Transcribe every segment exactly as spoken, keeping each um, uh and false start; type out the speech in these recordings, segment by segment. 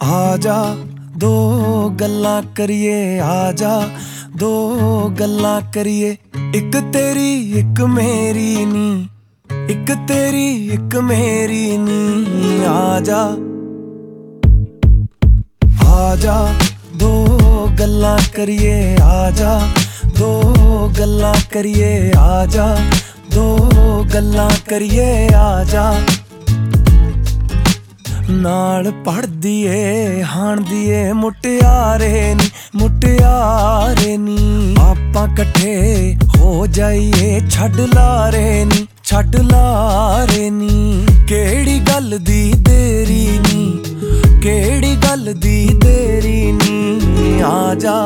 आजा दो गल्लां करिए, आजा दो गल्लां करिए। इक तेरी इक मेरी नी, इक तेरी इक मेरी नी। आजा आजा दो गल्लां करिए, आजा दो गल्लां करिए, आजा दो गल्लां करिए। आजा नाल पढ़दी ए हाणदी ए मुटियारे नी, मुटियारे नी। आपां कट्ठे हो जाइए छड्ड लारे नी, छड्ड लारे नी। केड़ी गल दी देरी नी, केड़ी गल दी देरी नी। आजा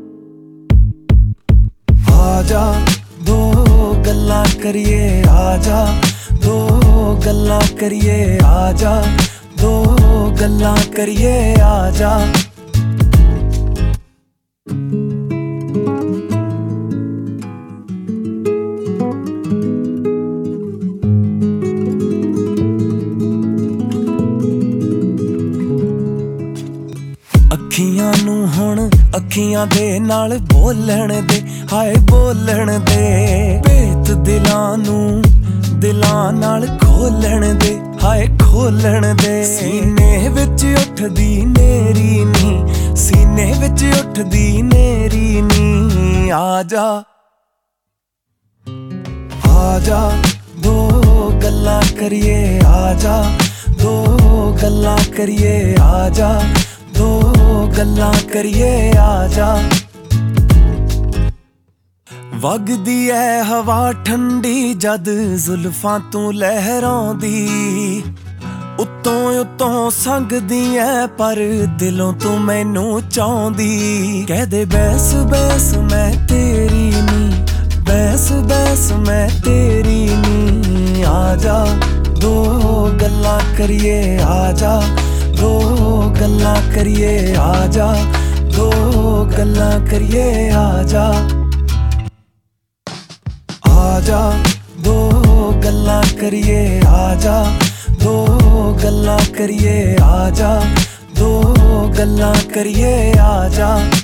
आजा दो गल्लां करिए, आजा दो गल्लां करिए, आजा दो गल्लां करिए। आजा अखियां नू हुण अखियां दे नाल बोलण दे, हाय बोलण दे। भेत दिलां नू दिलां नाल खोलण दे, हाय खोलण दे। सीने विच उठदी नेरी नी, सीने विच उठदी नेरी नी। आजा आजा दो गल्लां करिए, आजा दो गल्लां करिए, आजा दो गल्लां करिए। आजा वगदी ऐ हवा ठंडी जद जुल्फां तू लहराउंदी। उत्तों उत्तों संगदी ऐ पर दिलों तू मैनू चाहुंदी। कह दे बैस बैस मैं तेरी नी, बैस बैस मैं तेरी नी। आजा दो गल्लां करिए, आजा दो गल्लां करिए, आजा दो गल्लां करिए। आजा आजा दो गल्लां करिए, आजा दो गल्लां करिए, आजा दो गल्लां करिए। आजा